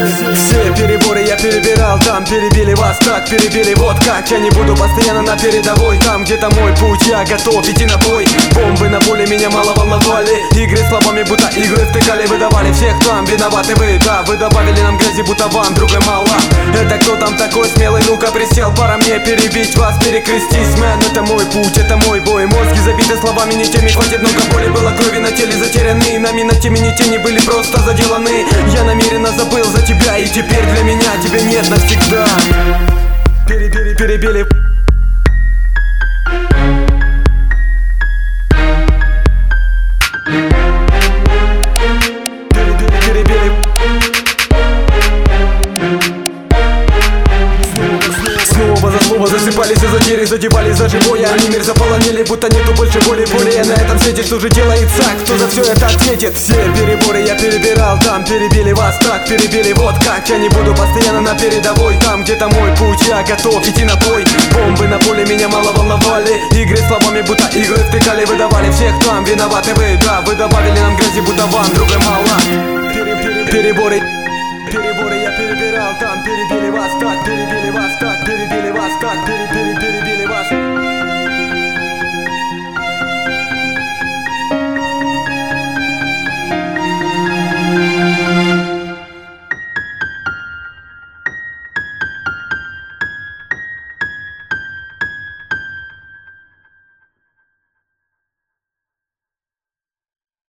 Все переборы я перебирал, там перебили вас, так перебили, вот как. Я не буду постоянно на передовой, там где-то мой путь, я готов идти на бой. Бомбы на поле меня мало волновали, игры словами будто игры втыкали. Выдавали всех там, виноваты вы, да. Вы добавили нам грязи, будто вам другой мало. Это кто там такой смелый, ну-ка присел, пора мне перебить вас, перекрестись, мэн. Это мой путь, это мой бой, мозги забиты словами не теми. Хватит много боли, было крови на теле затеряны, нами на теме не тени были просто заделаны. Я намеренно забыл за тебя, и теперь для меня тебя нет навсегда. Перебили. Засыпались и задели, задевали за живое. Они мир заполонили, будто нету больше боли. Более на этом свете, что же делается, кто за все это ответит? Все переборы я перебирал, там перебили вас, так перебили, вот как. Я не буду постоянно на передовой, там где-то мой путь, я готов идти на бой. Бомбы на поле меня мало волновали, игры словами будто игры втыкали. Выдавали всех там, виноваты вы, да. Вы добавили нам грязи, будто вам другой мало. Переборы я перебирал, там перебили вас, так перебили вас, так перебили вас, так перебили вас.